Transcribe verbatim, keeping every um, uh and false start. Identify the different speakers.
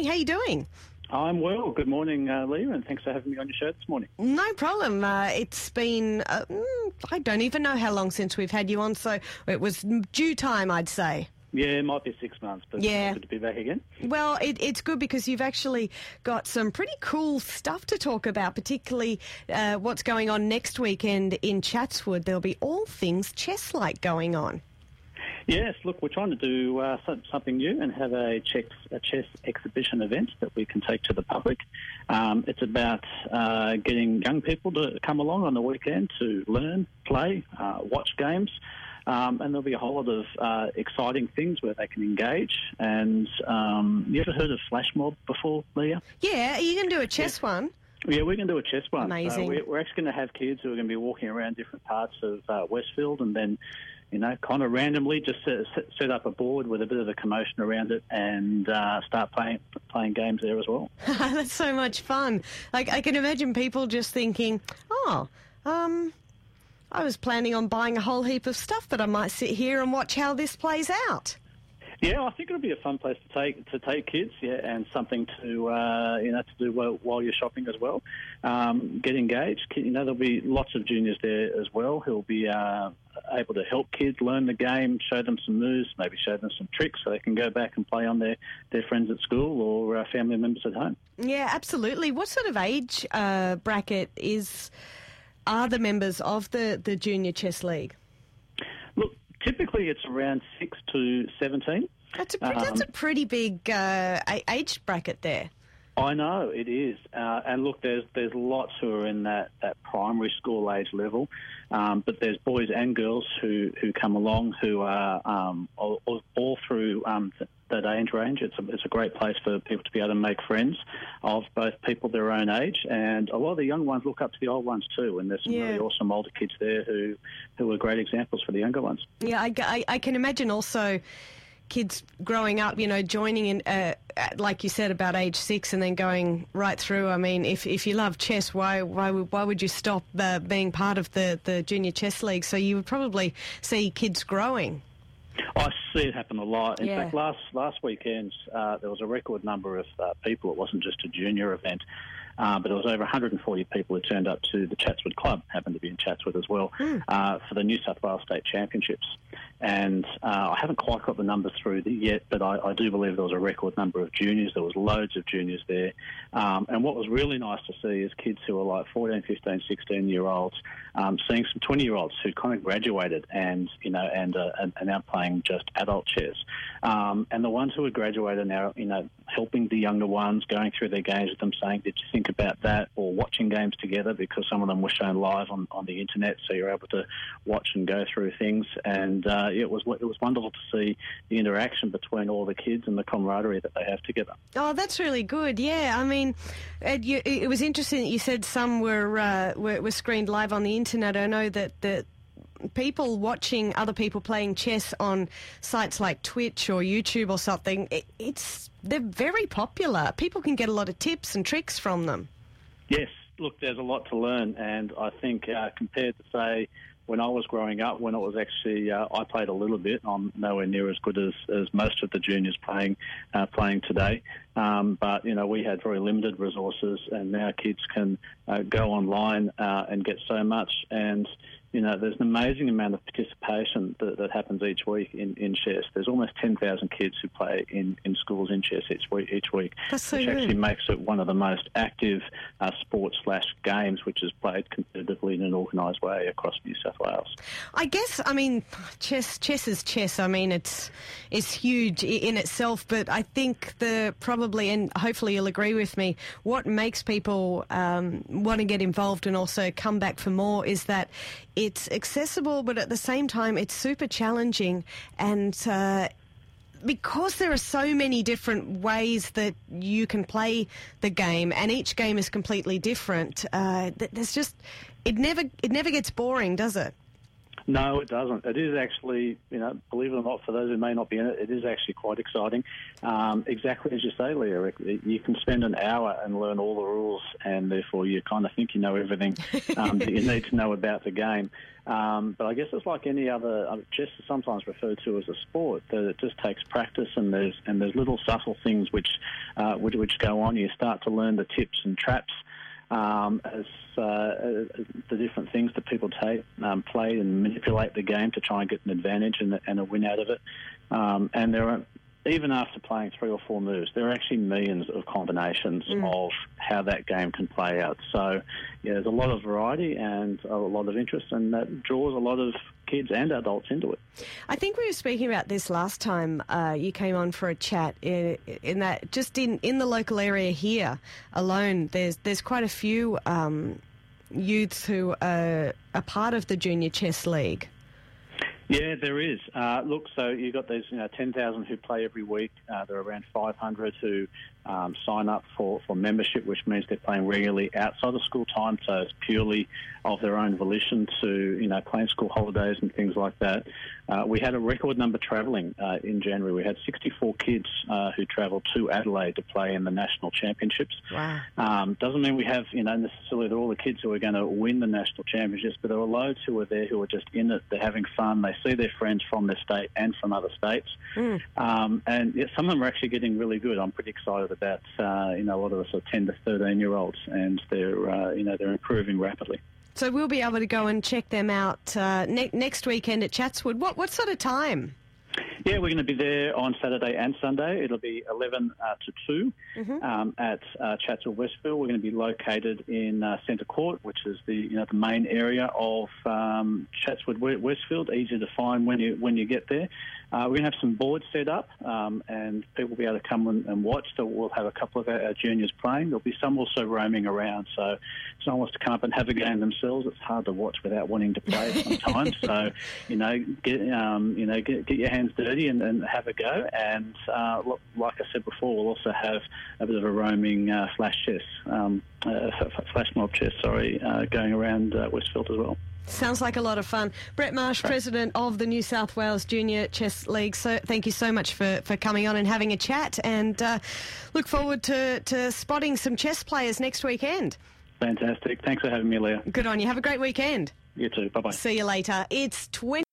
Speaker 1: morning. How are you doing?
Speaker 2: I'm well. Good morning, uh, Leah, and thanks for having me on your show this morning.
Speaker 1: No problem. Uh, it's been, uh, I don't even know how long since we've had you on, so it was due time, I'd say.
Speaker 2: Yeah, it might be six months, but
Speaker 1: yeah.
Speaker 2: good to be back again.
Speaker 1: Well, it, it's good because you've actually got some pretty cool stuff to talk about, particularly uh, what's going on next weekend in Chatswood. There'll be all things chess-like going on.
Speaker 2: Yes, look, we're trying to do uh, something new and have a chess, a chess exhibition event that we can take to the public. Um, it's about uh, getting young people to come along on the weekend to learn, play, uh, watch games, um, and there'll be a whole lot of uh, exciting things where they can engage. And um, you ever heard of Flash Mob before, Leah?
Speaker 1: Yeah, you can do a chess
Speaker 2: yeah.
Speaker 1: one.
Speaker 2: Yeah, we're going to do a chess one.
Speaker 1: Amazing.
Speaker 2: Uh, we're, we're actually going to have kids who are going to be walking around different parts of uh, Westfield and then you know, kind of randomly just set, set up a board with a bit of a commotion around it and uh, start playing playing games there as well.
Speaker 1: That's so much fun. Like, I can imagine people just thinking, oh, um, I was planning on buying a whole heap of stuff, but I might sit here and watch how this plays out.
Speaker 2: Yeah, I think it'll be a fun place to take to take kids, yeah, and something to uh, you know to do while, while you're shopping as well. Um, get engaged. You know, there'll be lots of juniors there as well who'll be uh, able to help kids learn the game, show them some moves, maybe show them some tricks so they can go back and play on their, their friends at school or uh, family members at home.
Speaker 1: Yeah, absolutely. What sort of age uh, bracket is are the members of the, the Junior Chess League?
Speaker 2: Look, typically it's around six to seventeen.
Speaker 1: That's a pretty, um, that's a pretty big uh, age bracket there.
Speaker 2: I know it is, uh, and look, there's there's lots who are in that, that primary school age level, um, but there's boys and girls who, who come along who are um, all, all through um, that age range. It's a, it's a great place for people to be able to make friends of both people their own age, and a lot of the young ones look up to the old ones too, and there's some
Speaker 1: yeah.
Speaker 2: really awesome older kids there who, who are great examples for the younger ones.
Speaker 1: Yeah, I, I, I can imagine also kids growing up, you know, joining in, uh, like you said, about age six and then going right through. I mean, if if you love chess, why why why would you stop uh, being part of the, the Junior Chess League? So you would probably see kids growing.
Speaker 2: I see it happen a lot. In
Speaker 1: yeah.
Speaker 2: fact, last last weekend uh, there was a record number of uh, people. It wasn't just a junior event, uh, but it was over one hundred forty people who turned up to the Chatswood Club, happened to be in Chatswood as well,
Speaker 1: mm.
Speaker 2: uh, for the New South Wales State Championships. And uh, I haven't quite got the numbers through yet, but I, I do believe there was a record number of juniors. There was loads of juniors there. Um, and what was really nice to see is kids who are like fourteen, fifteen, sixteen-year-olds um, seeing some twenty-year-olds who kind of graduated and, you know, and uh, and are now playing just adult chess. Um, and the ones who had graduated now, you know, helping the younger ones, going through their games with them, saying, did you think about that? Or watching games together, because some of them were shown live on, on the internet, so you're able to watch and go through things. And uh, it was it was wonderful to see the interaction between all the kids and the camaraderie that they have together.
Speaker 1: Oh, that's really good. Yeah, I mean, it, you, it was interesting that you said some were, uh, were were screened live on the internet. I know that the people watching other people playing chess on sites like Twitch or YouTube or something, it, it's they're very popular. People can get a lot of tips and tricks from them.
Speaker 2: Yes, look, there's a lot to learn, and I think uh, compared to, say, when I was growing up, when it was actually, uh, I played a little bit. I'm nowhere near as good as, as most of the juniors playing uh, playing today. Um, but, you know, we had very limited resources, and now kids can uh, go online uh, and get so much. And, you know, there's an amazing amount of participation that, that happens each week in, in chess. There's almost ten thousand kids who play in, in schools in chess each week, each week
Speaker 1: That's so
Speaker 2: which
Speaker 1: good.
Speaker 2: actually makes it one of the most active uh, sports slash games, which is played competitively in an organised way across New South Wales.
Speaker 1: I guess, I mean, chess chess is chess. I mean, it's it's huge in itself, but I think the probably, and hopefully you'll agree with me, what makes people um, want to get involved and also come back for more is that it's accessible, but at the same time, it's super challenging. And uh, because there are so many different ways that you can play the game, and each game is completely different, uh, there's just it never it never gets boring, does it?
Speaker 2: No, it doesn't. It is actually, you know, believe it or not, for those who may not be in it, it is actually quite exciting. Um, exactly as you say, Leah, you can spend an hour and learn all the rules, and therefore you kind of think you know everything um, that you need to know about the game. Um, but I guess it's like any other, uh, chess is sometimes referred to as a sport, that it just takes practice, and there's and there's little subtle things which, uh, which, which go on. You start to learn the tips and traps um, as uh, the different things that people take, um, play and manipulate the game to try and get an advantage and, and a win out of it. Um, and there are, even after playing three or four moves, there are actually millions of combinations mm. of how that game can play out. So, yeah, there's a lot of variety and a lot of interest, and that draws a lot of kids and adults into it.
Speaker 1: I think we were speaking about this last time uh, you came on for a chat, in, in that just in, in the local area here alone, there's, there's quite a few um, youths who are a part of the Junior Chess League.
Speaker 2: Yeah, there is. Uh, look, so you've got these, you know, ten thousand who play every week. Uh, there are around five hundred who um, sign up for, for membership, which means they're playing regularly outside of school time, so it's purely of their own volition to, you know, playing school holidays and things like that. Uh, we had a record number travelling uh, in January. We had sixty-four kids uh, who travelled to Adelaide to play in the national championships.
Speaker 1: Wow.
Speaker 2: Um, doesn't mean we have, you know, necessarily they're all the kids who are going to win the national championships, but there are loads who are there who are just in it. They're having fun. They see their friends from their state and from other states. Mm. Um, and yeah, some of them are actually getting really good. I'm pretty excited about, uh, you know, a lot of the sort of ten to thirteen year olds, and they're, uh, you know, they're improving rapidly.
Speaker 1: So we'll be able to go and check them out uh, ne- next weekend at Chatswood. What what sort of time?
Speaker 2: Yeah, we're going to be there on Saturday and Sunday. It'll be eleven uh, to two mm-hmm. um, at uh, Chatswood Westfield. We're going to be located in uh, Centre Court, which is the you know the main area of um, Chatswood Westfield. Easy to find when you when you get there. Uh, we're going to have some boards set up, um, and people will be able to come and, and watch. So we'll have a couple of our, our juniors playing. There'll be some also roaming around. So if someone wants to come up and have a game themselves, it's hard to watch without wanting to play sometimes. So you know, get um, you know get, get your hands dirty and, and have a go. And uh, like I said before, we'll also have a bit of a roaming uh, flash chess, um, uh, flash mob chess, sorry, uh, going around uh, Westfield as well.
Speaker 1: Sounds like a lot of fun. Brett Marsh, President of the New South Wales Junior Chess League. So thank you so much for, for coming on and having a chat, and uh, look forward to, to spotting some chess players next weekend.
Speaker 2: Fantastic. Thanks for having me, Leah.
Speaker 1: Good on you. Have a great weekend.
Speaker 2: You too. Bye-bye.
Speaker 1: See you later. It's twenty